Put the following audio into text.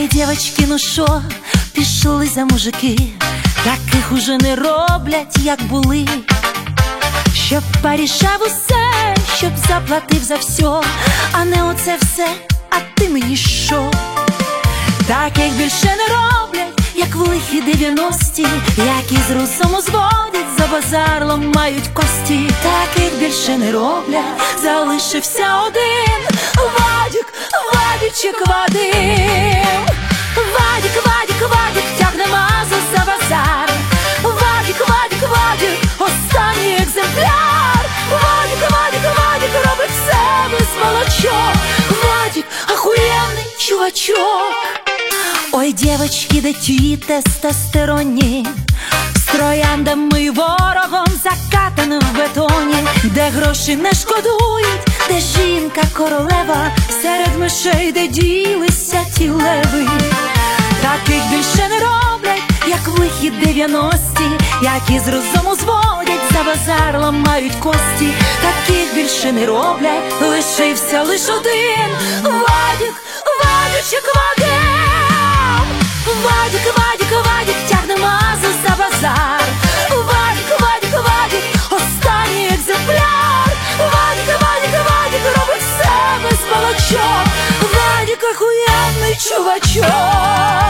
Ой, дівочки, ну шо, пішли за мужики, таких уже не роблять, як були. Щоб порішав усе, щоб заплатив за все, а не оце все, а ти мені що? Таких більше не роблять, як в лихі 90-ті, які з русом узводять, за базар ламають кості. Таких більше не роблять, залишився один Вадик, Вадичек Вадим. Вадик, Вадик, Вадик, тягне мазу за базар. Вадик, Вадик, Вадик, останній екземпляр. Вадик, Вадик, Вадик, робить все без молочок. Вадик, охуєнний чувачок. Ой, дівочки, де ті тестостеронні, з трояндами й ворогом закатаним в бетоні, де гроші не шкодують, де жінка королева, серед мишей, де ділися ті леви. Таких більше не роблять, як в лихі 90-ті, які з розуму зводять, за базар ламають кості. Таких більше не роблять, лишився лиш один Вадик, Вадичек Вадим. Вадик, Вадик, Вадик, тягне мазу за базар. Вадик, Вадик, Вадик, останній екземпляр. Вадик, Вадик, Вадик, робить все без молочок. Вадик, охуєнний чувачок.